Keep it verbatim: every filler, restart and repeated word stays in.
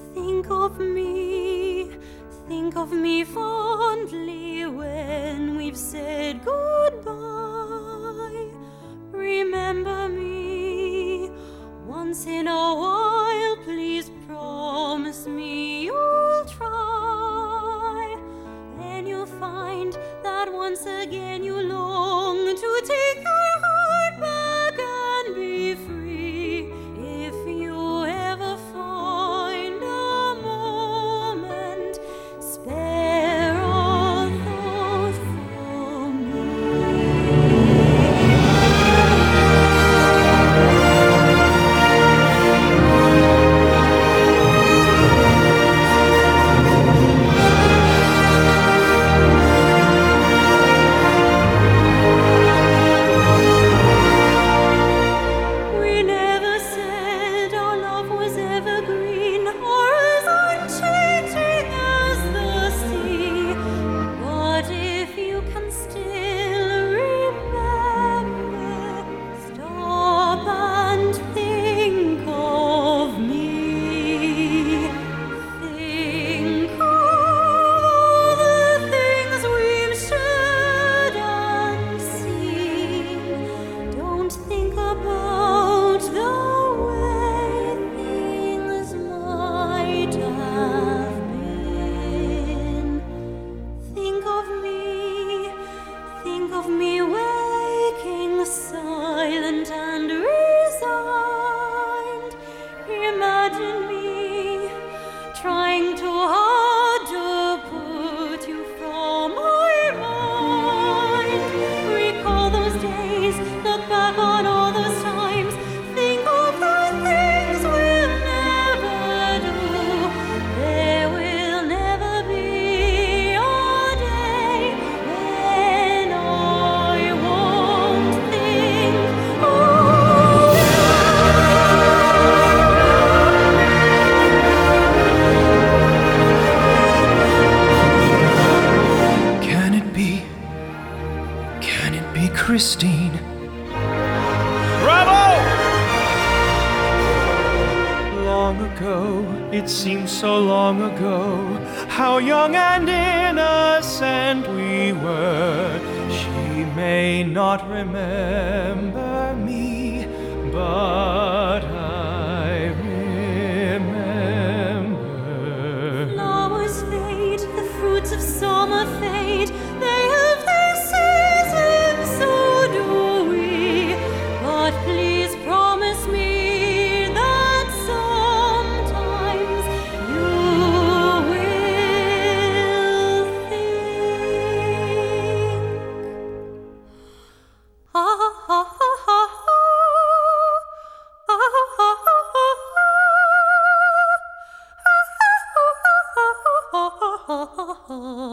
Think of me, think of me fondly when we've said goodbye. Remember me once in a while, please promise me you'll try. Then you'll find that once again you long to take your heart back and be free. If you ever find a moment, spare a thought for trying too hard to put you from my mind. Recall those days, look back on all those times, think of the things we'll never do. There will never be a day when I won't think of you. Christine. Bravo! Long ago, it seems so long ago, how young and innocent we were. She may not remember me, but I remember. Flowers fade, the fruits of summer fade, they have their seasons, so do we. But please promise me that sometimes you will think. Ha ha ha ha ha ha ha ha ha ha ha.